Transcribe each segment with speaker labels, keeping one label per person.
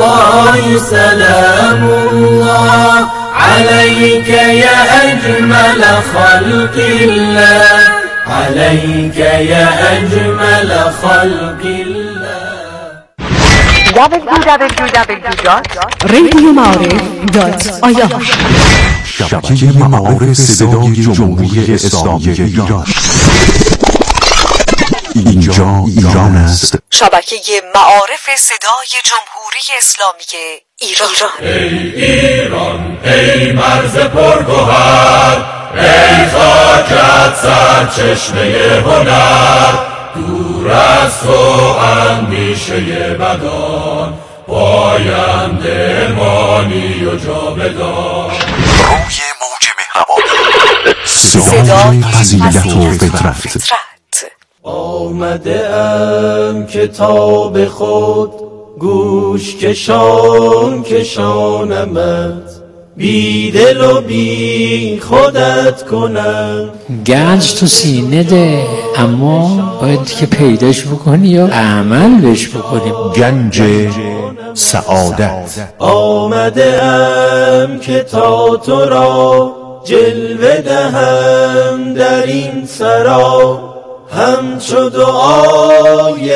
Speaker 1: الله سلام الله عليك يا أجمل خلق الله عليك يا أجمل خلق الله.
Speaker 2: www.radiomعارف.ir
Speaker 3: شبکه معارف صدای جمهوری اسلامی ایران. اینجا ایران است.
Speaker 2: شبکه معارف صدای جمهوری اسلامی ایران.
Speaker 4: ای ایران ای مرز پرگوهر، ای خاکت سرچشمه هنر، دور از تو اندیشه بدان، پاینده مانی و جاودان.
Speaker 3: روی موج مهربانی صدای فضیلت و فطرت.
Speaker 1: آمده ام کتاب خود گوش کشان کشانمت، بی دل و بی خودت کنم.
Speaker 5: گنج تو سینه ده، اما باید که پیداش بکنی یا عمل بهش بکنیم.
Speaker 3: گنج سعادت.
Speaker 1: آمده ام که تا تو را جلوه دهم در این سرا، همچو دعای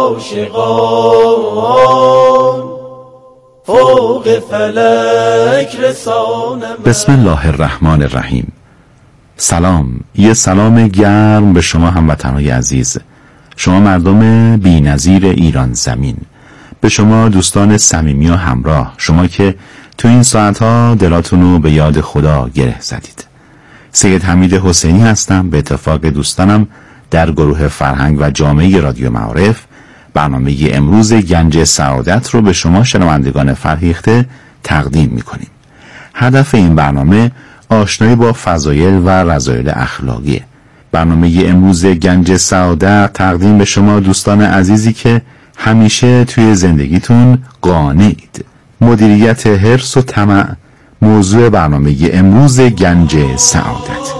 Speaker 1: عاشقان فوق فلک رسانم.
Speaker 6: بسم الله الرحمن الرحیم. سلام، یه سلام گرم به شما هموطنهای عزیز، شما مردم بی‌نظیر ایران زمین، به شما دوستان صمیمی و همراه، شما که تو این ساعتها دلاتونو به یاد خدا گره زدید. سید حمید حسینی هستم، به اتفاق دوستانم در گروه فرهنگ و جامعه رادیو معارف برنامه امروز گنج سعادت رو به شما شنوندگان فرهیخته تقدیم میکنیم. هدف این برنامه آشنایی با فضایل و رذایل اخلاقیه. برنامه امروز گنج سعادت تقدیم به شما دوستان عزیزی که همیشه توی زندگیتون قانعید. مدیریت حرص و طمع موضوع برنامه امروز گنج سعادت.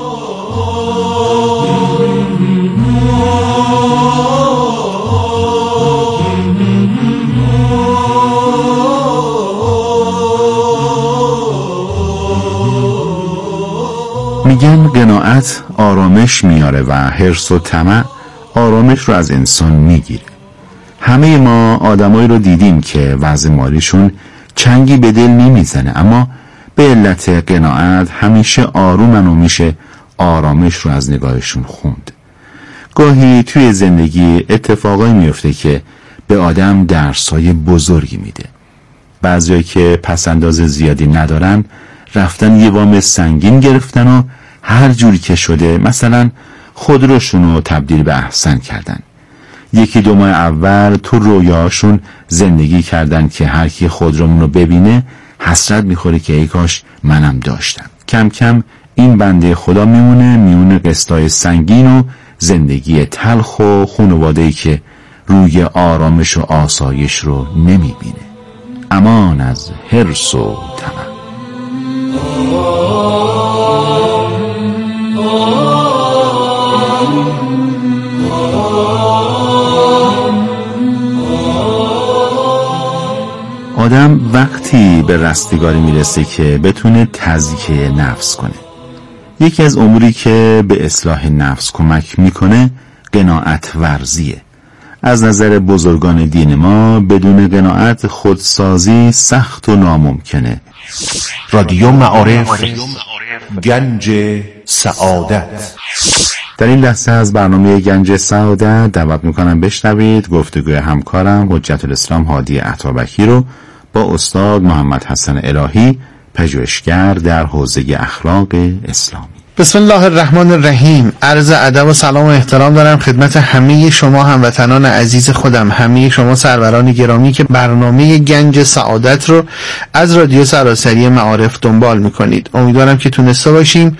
Speaker 6: میگن قناعت آرامش میاره و حرص و طمع آرامش رو از انسان میگیره. همه ما آدمایی رو دیدیم که وضع مالیشون چنگی به دل نمیزنه، اما به علت قناعت همیشه آرومن و میشه آرامش رو از نگاهشون خوند. گاهی توی زندگی اتفاقایی میفته که به آدم درسای بزرگی میده. بعضیایی که پسنداز زیادی ندارن رفتن یه وام سنگین گرفتن و هر جوری که شده مثلا خودروشونو تبدیل به احسن کردن. یکی دو ماه اول تو رویاشون زندگی کردن که هر کی خودرومونو ببینه حسرت میخوره که ای کاش منم داشتم. کم کم این بنده خدا میمونه قسطای سنگین و زندگی تلخ و خانواده‌ای که روی آرامش و آسایش رو نمیبینه. امان از حرص و طمع. آدم وقتی به رستگاری میرسه که بتونه تزکیه نفس کنه. یکی از اموری که به اصلاح نفس کمک میکنه قناعت ورزیه. از نظر بزرگان دین ما بدون قناعت خودسازی سخت و ناممکنه.
Speaker 3: رادیو معارف گنج سعادت.
Speaker 6: در این لحظه از برنامه گنج سعادت دعوت میکنم بشنوید گفتگوی همکارم حجت الاسلام هادی عطابکی رو با استاد محمد حسن الهی، پژوهشگر در حوزه اخلاق اسلامی.
Speaker 7: بسم الله الرحمن الرحیم. عرض ادب و سلام و احترام دارم خدمت همه شما هموطنان عزیز خودم، همه شما سروران گرامی که برنامه گنج سعادت رو از رادیو سراسری معارف دنبال میکنید. امیدوارم که تونسته باشیم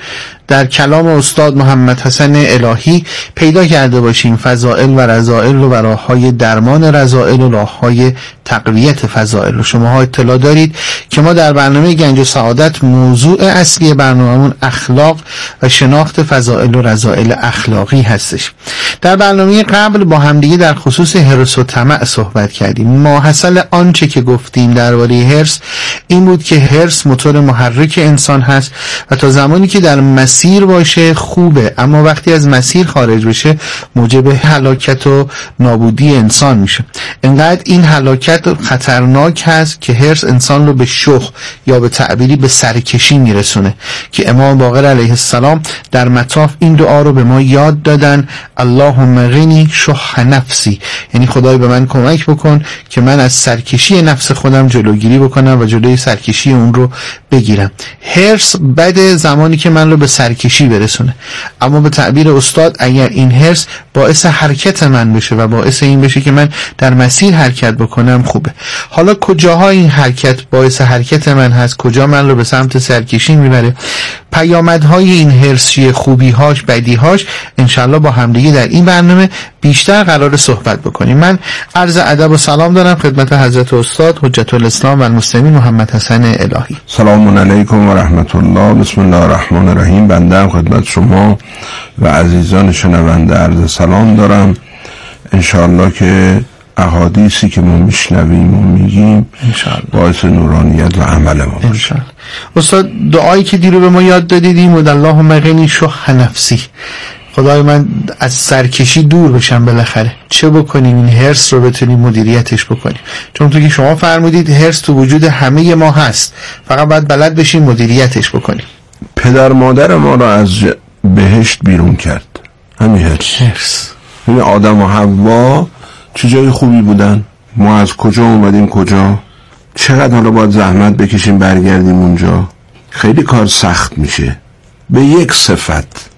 Speaker 7: در کلام استاد محمد حسن الهی پیدا کرده باشیم فضائل و رذائل و راه‌های درمان رذائل و راه‌های تقویت فضائل. و شماها اطلاع دارید که ما در برنامه گنج سعادت موضوع اصلی برنامه‌مون اخلاق و شناخت فضائل و رذائل اخلاقی هستش. در برنامه قبل با همدیگه در خصوص حرص و طمع صحبت کردیم. ماحصل آنچه که گفتیم درباره حرص این بود که حرص موتور محرک انسان هست و تا زمانی که در مسیر باشه خوبه، اما وقتی از مسیر خارج بشه موجب هلاکت و نابودی انسان میشه. انقدر این هلاکت خطرناک هست که حرص انسان رو به شخ یا به تعبیری به سرکشی میرسونه که امام باقر علیه السلام در مطاف این دعا رو به ما یاد دادن: اللهم غنی شح نفسی، یعنی خدای به من کمک بکن که من از سرکشی نفس خودم جلوگیری بکنم و جلوی سرکشی اون رو بگیرم. حرص بده زمانی که من رو به سرکشی برسونه، اما به تعبیر استاد اگر این حرص باعث حرکت من بشه و باعث این بشه که من در مسیر حرکت بکنم خوبه. حالا کجاها این حرکت باعث حرکت من هست، کجا من رو به سمت سرکشی میبره، پیامدهای این حرص چیه، خوبیهاش، بدیهاش، انشالله با همدیگه در این برنامه بیشتر قرار صحبت بکنیم. من عرض ادب و سلام دارم خدمت حضرت استاد حجت الاسلام و المسلمین محمد حسن الهی.
Speaker 8: سلام علیکم و رحمت الله. بسم الله الرحمن الرحیم. بنده هم خدمت شما و عزیزان شنونده عرض سلام دارم. انشاءالله که احادیثی که ما میشنویم و میگیم باعث نورانیت و عمل ما باشه.
Speaker 7: استاد دعایی که دیرو به ما یاد دادیدیم و اللهم غنی شح نفسی، خدای من از سرکشی دور بشم بالاخره. چه بکنیم این حرص رو بتونیم مدیریتش بکنیم؟ چون تو که شما فرمودید حرص تو وجود همه ما هست، فقط باید بلد بشیم مدیریتش بکنیم.
Speaker 8: پدر مادر ما رو از بهشت بیرون کرد همین حرص. این آدم و حوا چه جای خوبی بودن، ما از کجا اومدیم کجا، چقدر حالا باید زحمت بکشیم برگردیم اونجا. خیلی کار سخت میشه. به یک صفت،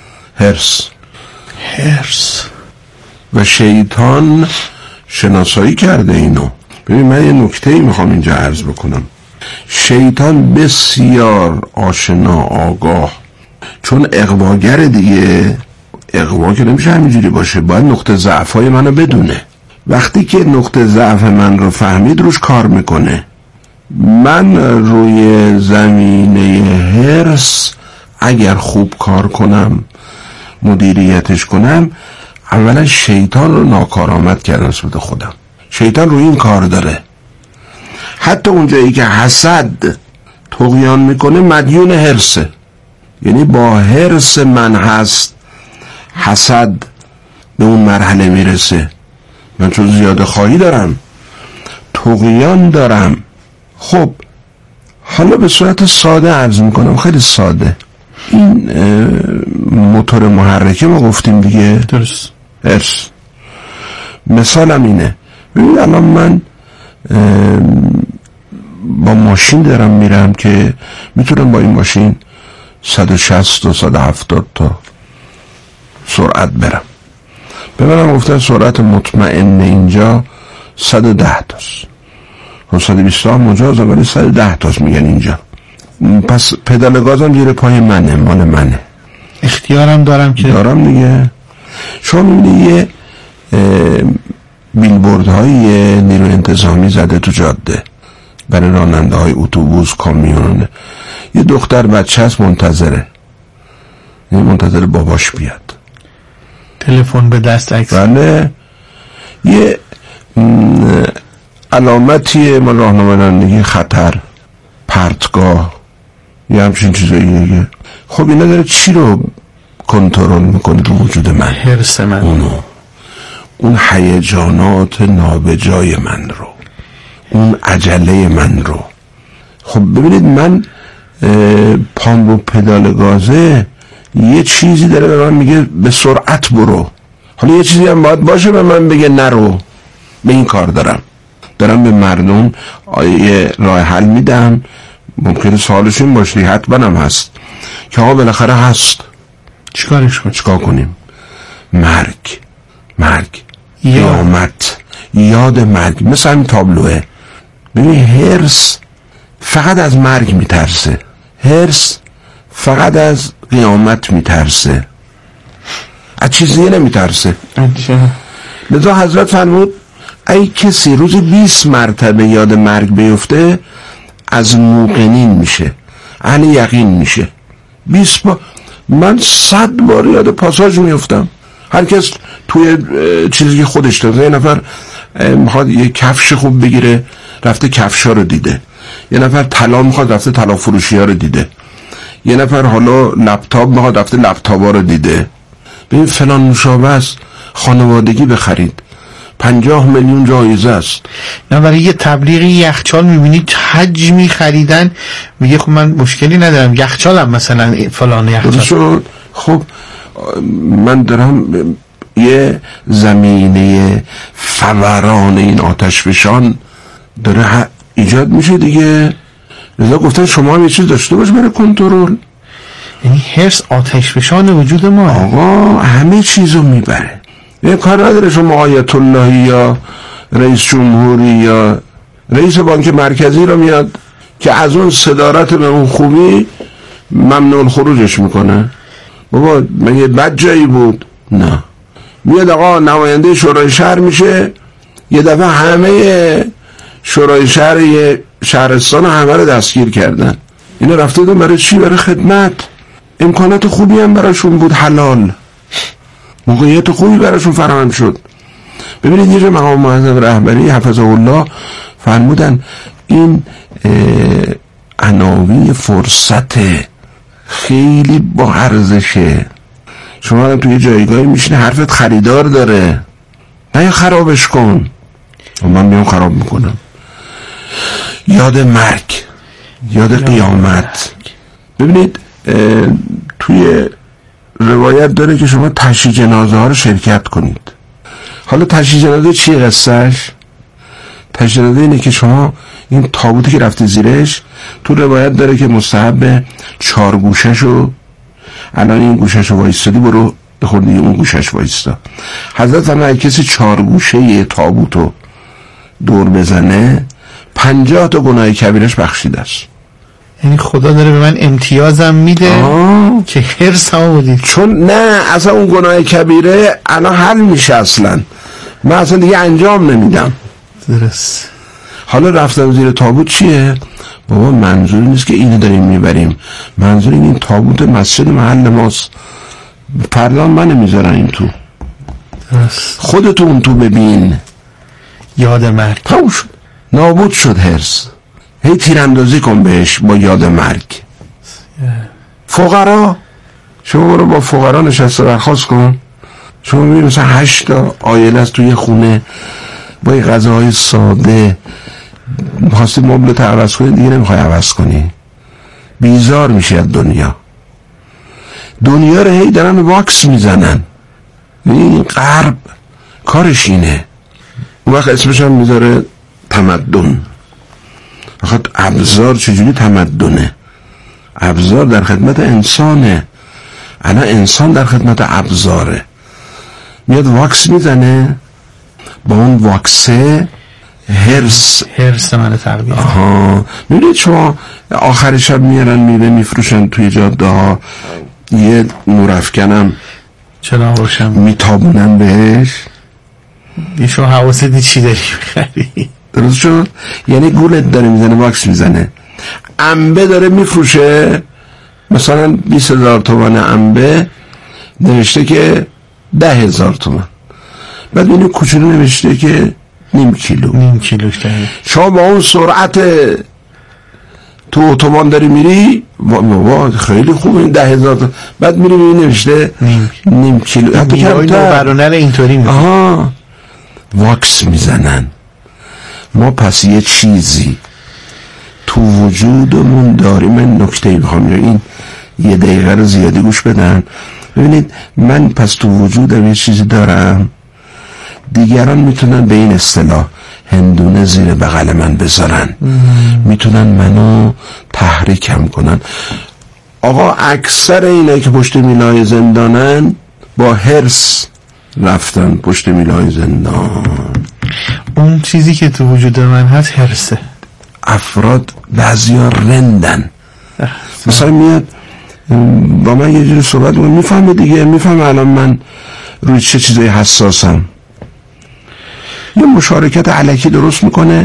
Speaker 8: حرص و شیطان شناسایی کرده اینو. ببین من یه نکته‌ای میخوام اینجا عرض بکنم. شیطان بسیار آشنا آگاه، چون اغواگر دیگه، اغوا که نمیشه همینجوری باشه، باید نقطه ضعف‌های منو بدونه. وقتی که نقطه ضعف من رو فهمید روش کار میکنه. من روی زمینه حرص اگر خوب کار کنم، مدیریتش کنم، اولا شیطان رو ناکارآمد کردم نسبت خودم. شیطان رو این کار داره، حتی اونجایی که حسد طغیان میکنه مدیون حرصه، یعنی با حرص من هست حسد به اون مرحله میرسه. من چون زیاده خواهی دارم، طغیان دارم. خب حالا به صورت ساده عرض میکنم، خیلی ساده. این موتور محرکه ما گفتیم دیگه،
Speaker 7: درست.
Speaker 8: حرص. مثالم اینه، ببینید الان من با ماشین دارم میرم که میتونم با این ماشین 160 و 170 تا سرعت برم. به منم گفتن سرعت مطمئن اینجا 110 تاست. 120 تا مجازه، ولی 110 تاست میگن اینجا. پس پدال گازم زیر پای منه، مال منه،
Speaker 7: اختیارم دارم که
Speaker 8: دارم دیگه. شما میبینی یه بیلبوردهای نیروی انتظامی زده تو جاده برای راننده های اتوبوس، کامیون. یه دختر بچه هست منتظره، منتظر باباش بیاد،
Speaker 7: تلفن به دست، عکس.
Speaker 8: بله. یه علامتیه مال راهنمایی خطر، پرتگاه، یه همچین چیزایی دیگه. خب اینا داره چی رو کنترل میکنه تو وجود من؟
Speaker 7: حرص من،
Speaker 8: اون هیجانات نابجای من رو، اون عجله من رو. خب ببینید من پام رو پدال گازه، یه چیزی داره به من میگه به سرعت برو. حالا یه چیزی هم باید باشه به من بگه نرو. به این کار دارم به مردم یه راه حل میدم. ممکنه سوالشون باشه، حتما هم هست که ها بالاخره هست، چیکار کنیم؟ مرگ، قیامت، یاد مرگ، مثل این تابلوه. ببین حرص فقط از مرگ میترسه، حرص فقط از قیامت میترسه، از چیزی نمیترسه. لذا حضرت فرمود ای کسی روزی 20 مرتبه یاد مرگ بیفته از موقنین میشه، اهل یقین میشه. 20 بار، من 100 بار یاد پاساژ میفتم. هر کس توی چیزی که خودش داره. یه نفر میخواد یه کفش خوب بگیره، رفته کفشا رو دیده. یه نفر طلا میخواد، رفته طلا فروشی ها رو دیده. یه نفر حالا لپتاپ میخواد، رفته لپتاپ ها رو دیده. ببین فلان نوشابه است، خانوادگی بخرید، 50 میلیون جایزه است.
Speaker 7: نه برای یه تبلیغی یخچال میبینید حجمی خریدن، میگه خب من مشکلی ندارم یخچالم مثلا فلان یخچال.
Speaker 8: خب من دارم یه زمینه فوران این آتش فشان داره ایجاد میشه دیگه. لذا گفتن شما هم یه چیز داشته باش برای کنترل.
Speaker 7: یعنی حرص آتش فشان وجود ما.
Speaker 8: آقا همه چیزو میبره. یه کار نداره شما آیت اللهی یا رئیس جمهوری یا رئیس بانک مرکزی رو میاد که از اون صدارت به اون خوبی ممنوع الخروجش میکنه. بابا من یه بد جایی بود. نه، میاد آقا نماینده شورای شهر میشه، یه دفعه همه شورای شهر شهرستان همه رو دستگیر کردن. اینا رفته دون برای چی؟ برای خدمت. امکانات خوبی هم براشون بود، حلال، موقعیت خوبی براشون فراهم شد. ببینید یه مقام معظم رهبری حفظه الله فرمودن این عناوین فرصت خیلی با ارزشه. شما هم توی جایگاهی میشینه حرفت خریدار داره، نه خرابش کن. من میام خراب میکنم. یاد مرگ، یاد قیامت. ببینید توی روایت داره که شما تشییع جنازه ها رو شرکت کنید. حالا تشییع جنازه چیه قصهش؟ تشییع جنازه اینه که شما این تابوتی که رفته زیرش، تو روایت داره که مستحب 4 گوشه‌شو، الان این گوشه‌شو وایستادی برو بخور دیگه اون گوشه‌ش وایستا. حضرت فرمود کسی 4 گوشه تابوتو دور بزنه 50 تا گناه کبیرش بخشیده است.
Speaker 7: یعنی خدا داره به من امتیازم میده که حرصم بودید.
Speaker 8: چون نه اصلا اون گناه کبیره الان حل میشه، اصلا من اصلا دیگه انجام نمیدم.
Speaker 7: درست.
Speaker 8: حالا رفتم زیر تابوت چیه؟ بابا منظور نیست که اینو داریم میبریم، منظور این تابوت مسجد محل ماست، پرلان منو میذارن این تو.
Speaker 7: درست.
Speaker 8: خودتون تو ببین.
Speaker 7: یاد مرگ
Speaker 8: تموم شد، نابود شد حرص. هی تیراندازی کن بهش با یاد مرگ. فقرا، شما برو با فقرا نشسته درخواست کن. شما میبینی مثلا 8 تا عائله است توی خونه با این غذاهای ساده، خواستی مبلت عوض کنی دیگه نمیخوای عوض کنی، بیزار میشه از دنیا. دنیا رو هی دارن واکس میزنن. این غرب کارش اینه. اون وقت اسمش هم میذاره تمدن. فقط ابزار چجوری تمدنه؟ ابزار در خدمت انسانه. الان انسان در خدمت ابزاره. میاد واکس میزنه، با اون واکسه
Speaker 7: هرس من تقویت.
Speaker 8: میبینید شما آخر شب میارن میوه میفروشن توی جاده ها، یه نورافکنم
Speaker 7: چرا روشن
Speaker 8: میتابونن بهش.
Speaker 7: یه شما حواست چی داری میخری؟
Speaker 8: درست شد؟ یعنی گولت داره میزنه، واکس میزنه. انبه داره میفروشه، مثلا 20,000 تومان انبه، نوشته که 10,000 تومان. بعد اینو کوچولو نوشته که نیم کیلو
Speaker 7: کرده.
Speaker 8: شما با اون سرعت تو اتوبان داری میری، خیلی خوبه 10,000 تومان. بعد میری میبینی نوشته نیم کیلو. حتی کمتر.
Speaker 7: برونر اینطوری میکنه.
Speaker 8: واکس میزنن. ما پس یه چیزی تو وجودمون داریم. من نکته میخوام این 1 دقیقه رو زیادی گوش بدن. ببینید من پس تو وجودم یه چیزی دارم، دیگران میتونن به این اصطلاح هندونه زیر بغل من بذارن، میتونن منو تحریکم کنن. آقا اکثر اینایی که پشت میلای زندانن با حرص رفتن پشت میلای زندان.
Speaker 7: اون چیزی که تو وجود من هست حرصه.
Speaker 8: افراد بعضیا رندن. مثلا میاد با من یه جوری صحبت میکنه، میفهمه دیگه، میفهمه الان من روی چه چیزایی حساسم. یه مشارکت علکی درست میکنه،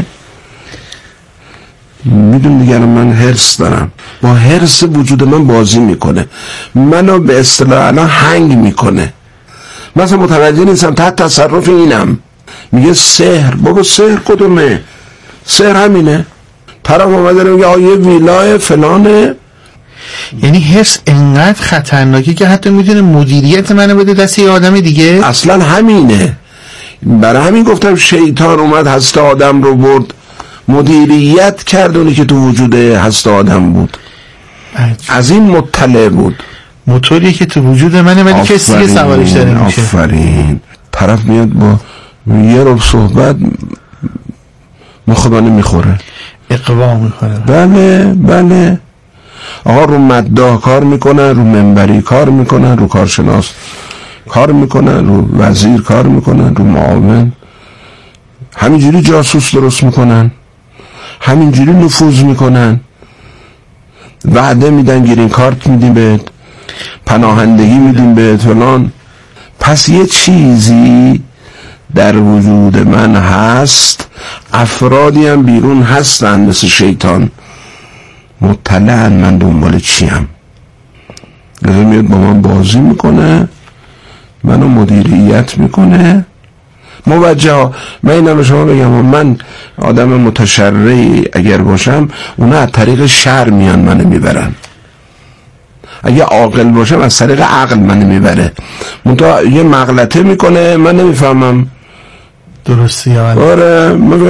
Speaker 8: میدون دیگه الان من هرس دارم، با هرس وجود من بازی میکنه، منو به اصطلاح الان هنگ میکنه. مثلا متوجه نیستم تحت تصرف اینم، میگه سحر. بابا سحر کدومه؟ سحر همینه. طرف اومده میگه آیه ویلای فلانه.
Speaker 7: یعنی حرص انقدر خطرناکه که حتی میتونه مدیریت منو بده دست یه آدم دیگه.
Speaker 8: اصلا همینه. برای همین گفتم شیطان اومد هست آدم رو برد، مدیریت کرد اونی که تو وجود هست آدم بود. از این مطلع بود.
Speaker 7: موتوری که تو وجود منه ولی کسی سوارش داره میشه.
Speaker 8: آفرین. طرف میاد با یه رب صحبت مخبانه میخوره،
Speaker 7: اقوا میخوره.
Speaker 8: بله. آقا رو مداح کار میکنن، رو منبری کار میکنن، رو کارشناس کار میکنن، رو وزیر کار میکنن، رو معاون. همینجوری جاسوس درست میکنن، همینجوری نفوذ میکنن، وعده میدن گرین کارت میدیم بهت، پناهندگی میدیم بهت فلان. پس یه چیزی در وجود من هست، افرادی هم بیرون هستن مثل شیطان، مطلعن من دنبال چیم. لذا میاد با من بازی میکنه، منو مدیریت میکنه. موجه ها. من اینم به شما بگم، من آدم متشرعی اگر باشم، اونا از طریق شر میان منو میبرن. اگه عاقل باشم از طریق عقل منو میبره. منتها یه مغلطه میکنه من نمیفهمم
Speaker 7: درستی یا
Speaker 8: آره من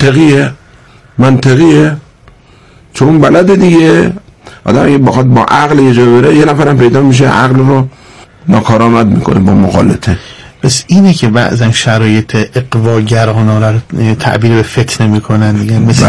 Speaker 8: منطقیه چون بلده دیگه. آدم اگه بخواد با عقل یه جا بره، یه نفرم پیدا میشه عقل رو ناکارآمد میکنه با مغالطه.
Speaker 7: بس اینه که بعضا شرایط اقواگرانه رو تعبیر به فتنه میکنن دیگه. مثل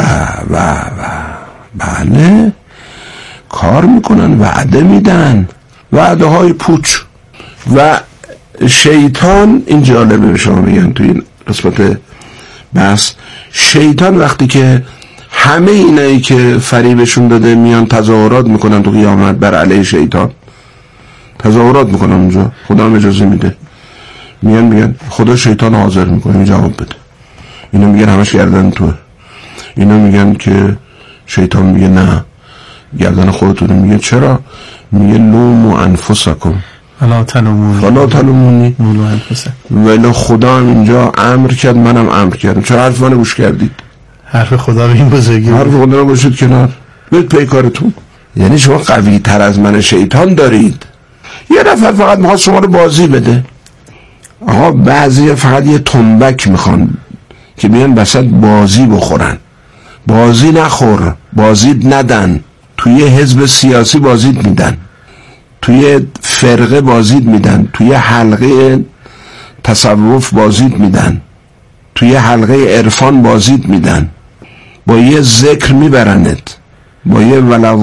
Speaker 8: بله کار میکنن، وعده میدن، وعده های پوچ. و شیطان، این جالبه به شما میگن توی این قسمت بس، شیطان وقتی که همه اینایی که فریبشون داده میان تظاهرات میکنن تو قیامت بر علیه شیطان، تظاهرات میکنن اونجا، خدا هم اجازه میده، میگن خدا شیطان حاضر میکنه جواب بده. اینا میگن همش گردن توه، اینا میگن که شیطان میگه نه گردن خودتونه. میگه چرا؟ میگه لوموا انفسکم
Speaker 7: فلا تلومونی
Speaker 8: ولی خدا هم اینجا امر کرد، منم امر کردم، چرا حرف منو گوش کردید؟
Speaker 7: حرف خدا رو این بزرگی،
Speaker 8: حرف خدا رو گوشید کنار، برید پی کارتون. یعنی شما قوی تر از من شیطان دارید. یه نفر فقط میخواد شما رو بازی بده. آقا بعضی فقط یه تنبک میخوان که بیان بسط بازی بخورن. بازی نخور، بازید ندن. توی حزب سیاسی بازید میدن، توی فرقه بازید میدن، توی حلقه تصوف بازید میدن، توی حلقه عرفان بازید میدن، با یه ذکر میبرنت، با یه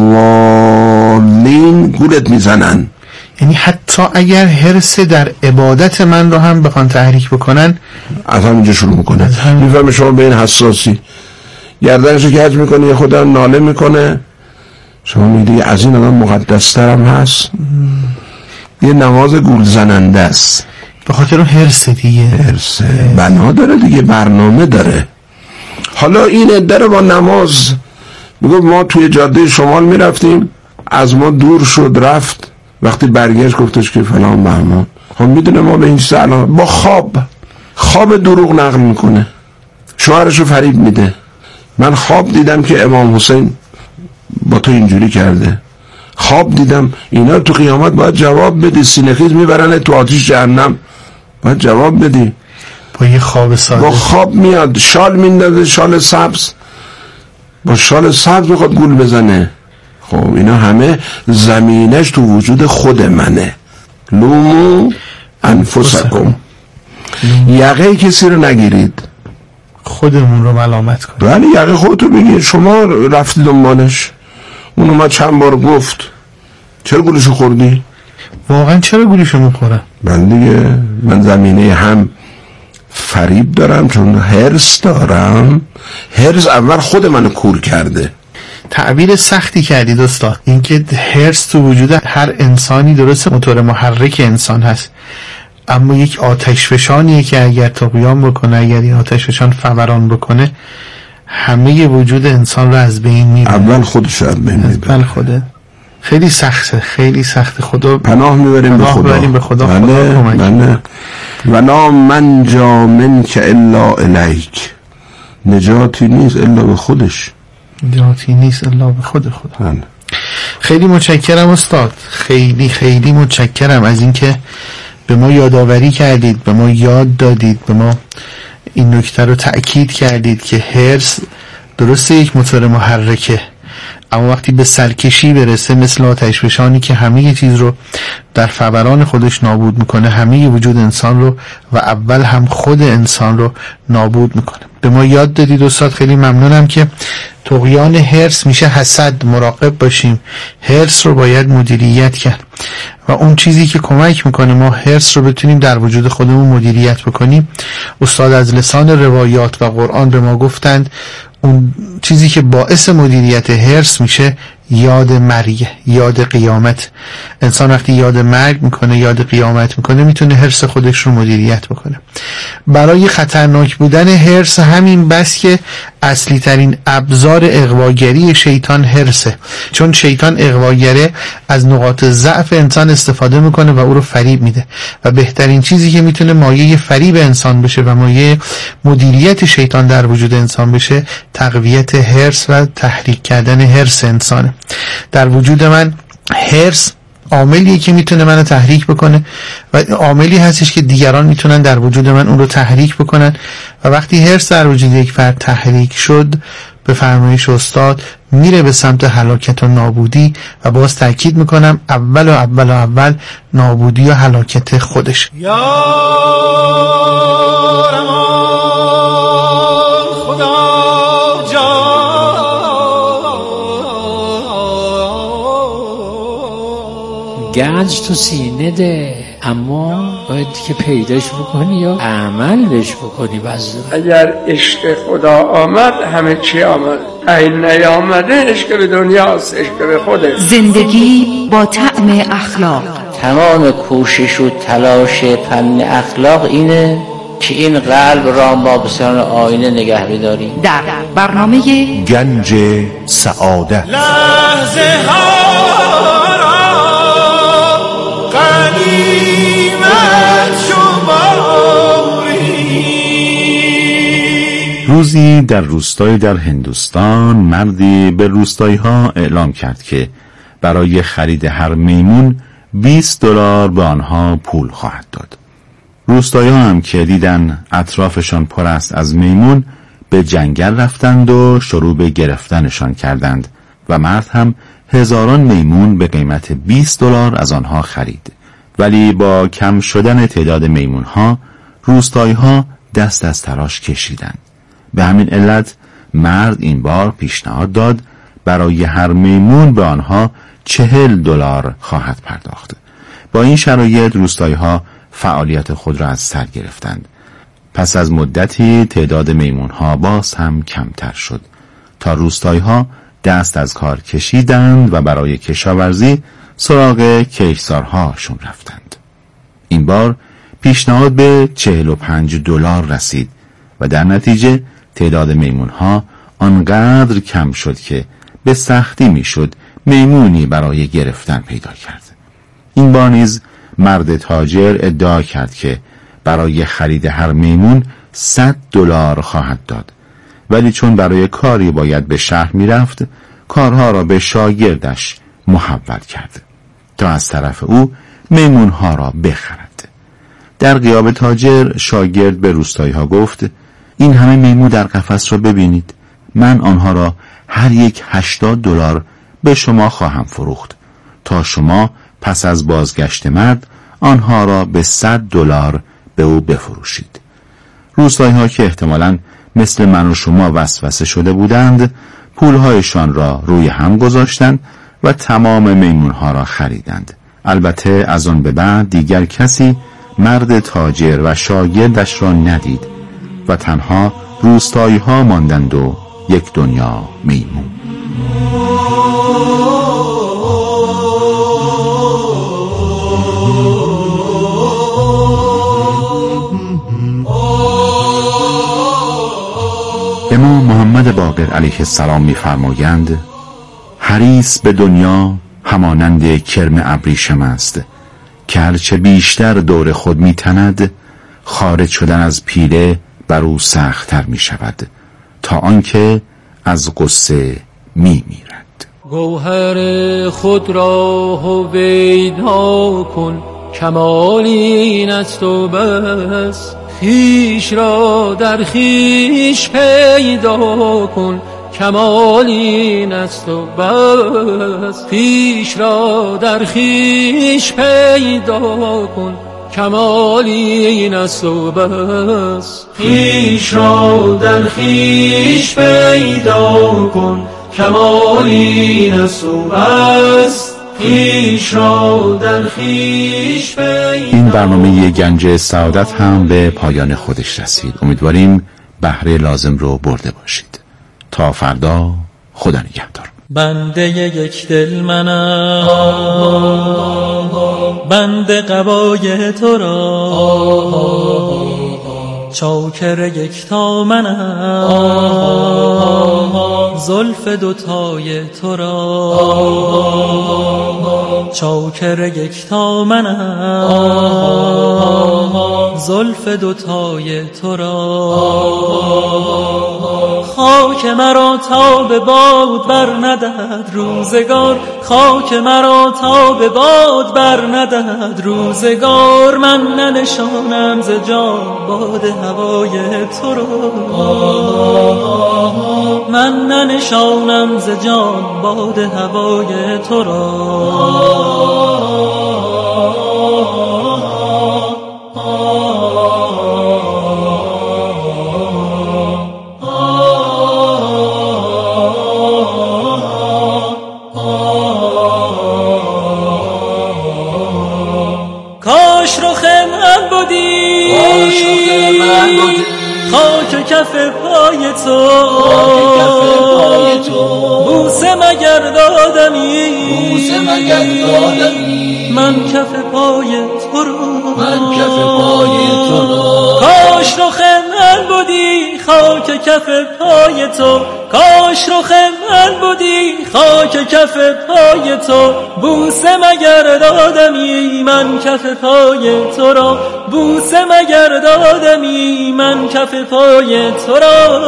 Speaker 8: ولوالین گولت میزنن.
Speaker 7: یعنی حتی اگر حرص در عبادت من رو هم بخوان تحریک بکنن،
Speaker 8: از همینجا شروع میکنه. میفهمه شما به این حساسی، گردنشو کج میکنه، یه خدا ناله میکنه، شما میگی از این آدم مقدسترم هست. یه نماز گول زننده است،
Speaker 7: به خاطر اون حرص دیگه،
Speaker 8: حرص بنا داره دیگه، برنامه داره. حالا این عده رو با نماز میگه ما توی جاده شمال میرفتیم، از ما دور شد رفت، وقتی برگشت گفتش که فلان بهمان. خب میدونه ما به این سلام با خواب دروغ نقل میکنه، شوهرشو فریب میده. من خواب دیدم که امام حسین با تو اینجوری کرده، خواب دیدم. اینا تو قیامت باید جواب بدی، سینه‌خیز میبرن تو آتیش جهنم، باید جواب بدی.
Speaker 7: با یه خواب ساده،
Speaker 8: با خواب میاد شال میندازه، شال سبز، با شال سبز میخواد گول بزنه. خب اینا همه زمینش تو وجود خود منه. لوموا انفسکم. یقه کسی رو نگیرید،
Speaker 7: خودمون رو ملامت کنید.
Speaker 8: بله یقه خودتو بگیر. شما رفتی دنبالش، اون اومد چند بار گفت، چرا گولشو خوردی؟
Speaker 7: واقعا چرا گولشو میخورم؟
Speaker 8: من دیگه من زمینه هم فریب دارم، چون حرص دارم. حرص اول خود منو کور کرده.
Speaker 7: تعبیر سختی کردید استاد. اینکه هرس تو وجود هر انسانی درست موتور محرک انسان هست، اما یک آتش فشانیه که اگر طغیان بکنه، اگر این آتش فشان فوران بکنه، همه وجود انسان رو از بین میبره.
Speaker 8: اول خودش از بین میبره.
Speaker 7: اول خوده. خیلی سخته، خیلی سخته. خدا
Speaker 8: پناه میبریم به خدا. بله. ولا منجا منک الا الیک. نجاتی نیست الا به خودش.
Speaker 7: نجاتی نیست الا به خدا.
Speaker 8: بله.
Speaker 7: خیلی متشکرم استاد، خیلی خیلی متشکرم از اینکه به ما یادآوری کردید، به ما یاد دادید، به ما این نکته رو تأکید کردید که هرس درسته یک موتور محرکه، اما وقتی به سرکشی برسه مثل آتش فشانی که همه چیز رو در فوران خودش نابود میکنه، همه وجود انسان رو و اول هم خود انسان رو نابود میکنه. به ما یاد دادید استاد، خیلی ممنونم که طغیان هرس میشه حسد. مراقب باشیم، هرس رو باید مدیریت کرد و اون چیزی که کمک میکنه ما هرس رو بتونیم در وجود خودمون مدیریت بکنیم، استاد از لسان روایات و قرآن به ما گفتند اون چیزی که باعث مدیریت هرس میشه یاد مرگ، یاد قیامت. انسان وقتی یاد مرگ میکنه، یاد قیامت میکنه، میتونه هرس خودش رو مدیریت بکنه. برای خطرناک بودن هرس همین بس که اصلی ترین ابزار اغواگری شیطان هرسه، چون شیطان اغواگره از نقاط ضعف انسان استفاده میکنه و او رو فریب میده و بهترین چیزی که میتونه مایه فریب انسان بشه و مایه مدیریت شیطان در وجود انسان بشه تقویت هرس و تحریک کردن هرس انسانه. در وجود من هرس عاملیه که میتونه منو تحریک بکنه و عاملی هستش که دیگران میتونن در وجود من اون رو تحریک بکنن و وقتی هرس در وجود یک فرد تحریک شد، به فرمایش استاد میره به سمت هلاکت و نابودی و باز تاکید میکنم اول نابودی و هلاکت خودش.
Speaker 5: گنج تو سینه ده، اما باید که پیداش بکنی یا عمل بهش بکنی.
Speaker 9: اگر عشق خدا آمد همه چی آمد، این نیامده عشق به دنیاست، عشق به خوده.
Speaker 2: زندگی با طعم اخلاق.
Speaker 10: تمام کوشش و تلاش فن اخلاق اینه که این قلب را ما به سان آینه نگه بداریم.
Speaker 2: در برنامه
Speaker 3: گنج سعادت
Speaker 1: لحظه ها
Speaker 6: روزی در روستایی در هندوستان مردی به روستایی ها اعلام کرد که برای خرید هر میمون $20 به آنها پول خواهد داد. روستایی ها هم که دیدن اطرافشان پر است از میمون به جنگل رفتند و شروع به گرفتنشان کردند و مرد هم هزاران میمون به قیمت $20 از آنها خرید. ولی با کم شدن تعداد میمون ها روستایی ها دست از تلاش کشیدند. به همین علت مرد این بار پیشنهاد داد برای هر میمون به آنها $40 خواهد پرداخت. با این شرایط روستایی ها فعالیت خود را از سر گرفتند. پس از مدتی تعداد میمون ها باز هم کمتر شد تا روستایی ها دست از کار کشیدند و برای کشاورزی سراغ کشتزارهاشون رفتند. این بار پیشنهاد به $45 رسید و در نتیجه تعداد میمون ها آنقدر کم شد که به سختی میشد میمونی برای گرفتن پیدا کرد. این بار نیز مرد تاجر ادعا کرد که برای خرید هر میمون $100 خواهد داد، ولی چون برای کاری باید به شهر میرفت کارها را به شاگردش محول کرد تا از طرف او میمون ها را بخرد. در غیاب تاجر شاگرد به روستایی ها گفت این همه میمون در قفس را ببینید، من آنها را هر یک $80 به شما خواهم فروخت تا شما پس از بازگشت مرد آنها را به $100 به او بفروشید. روستایی ها که احتمالاً مثل من و شما وسوسه شده بودند پولهایشان را روی هم گذاشتند و تمام میمونها را خریدند. البته از آن به بعد دیگر کسی مرد تاجر و شاگردش را ندید و تنها روستایی ها ماندند و یک دنیا میمون. علیه السلام می‌فرمایند حریص به دنیا همانند کرم ابریشم است که هرچه بیشتر دور خود می‌تند خارج شدن از پیله بر او سخت‌تر می‌شود تا آنکه از غصه می‌میرد.
Speaker 11: گوهر خود را هویدا کن کمال این است و بس، خویش را در خویش پیدا کن کمال این است و بس، خویش را در خویش پیدا کن کمال این است و بس، خویش را در خویش پیدا کن کمال این است و بس، خویش را در خویش پیدا.
Speaker 6: این برنامه گنج سعادت هم به پایان خودش رسید. امیدواریم بهره لازم رو برده باشید. تا فردا، خدا نگهدار.
Speaker 11: بنده یک دل منم، بنده قبای تو را، چاکر یکتا منم، زلف دوتای تو را، چاکر یکتا منم، زلف دوتای تو را. خاک مرا تا به باد بر ندهد روزگار، خاک مرا تا به باد بر ندهد روزگار، من ننشانم ز جان باد هوای تو را، من ننشانم ز جان باد هوای تو را. کاش رخ من بودی، خاک کف پای تو، بوسه مگر دادمی، من کف پای تو رو، کاش رخ من بودی خاک کف پای تو، کاش رخ من بودی خاک کف پای تو، بوسه مگر دادمی من کف پای تو را، بوسه مگر دادمی من کف پای تو را.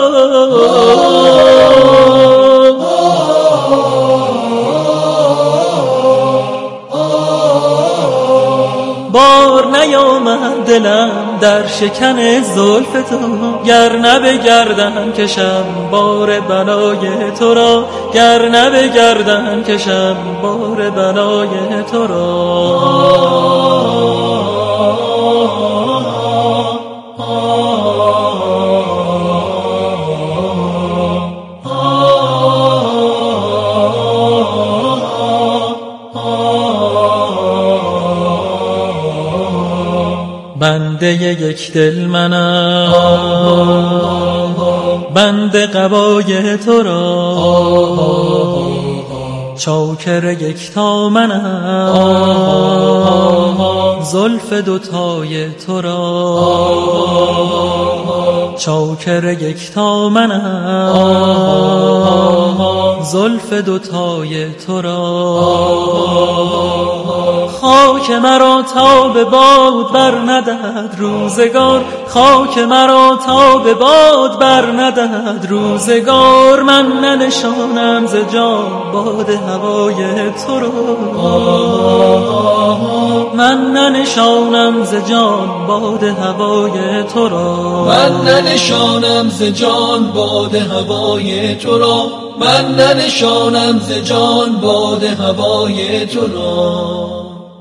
Speaker 11: بار نیامد دلم در شکن زلف تو، گر نه به گردن کشم بار بلای تو را، گر نه به گردن کشم بار بلای تو را. بنده یک دل منم، بنده قبای تو را، چاکر یکتا منم، زلف دوتای تو را، چاکر یکتا منم، زلف دوتای تو را. خاک مرا تا به باد بر ندهد روزگار، خاک مرا تا به باد بر ندهد روزگار، من ننشانم ز جان باد هوای تو را، من ننشانم ز جان باد هوای تو را،
Speaker 12: من ننشانم ز جان باد هوای تو را، من ننشانم ز جان باد هوای تو را.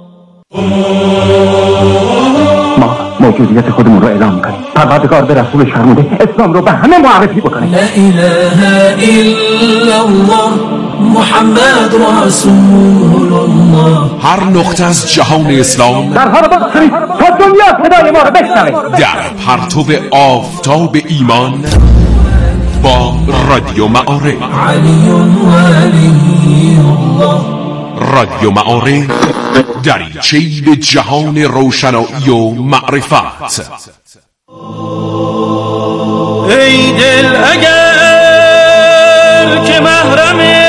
Speaker 13: ما موجودیت خودمون رو اعلام کنیم، پروردگار به رسولش فرموده اسلام رو به همه معرفی بکنه.
Speaker 12: لا اله الا الله محمد رسول الله.
Speaker 3: هر نقطه از جهان اسلام
Speaker 13: در حال باز کنید تا دنیا صدای ما رو بشنوه.
Speaker 3: در پرتو آفتاب ایمان با رادیو معارف،
Speaker 12: علی ولی الله.
Speaker 3: رادیو معارف دریچه‌ای به جهان روشنایی و معرفت.
Speaker 1: ای دل اگر که محرم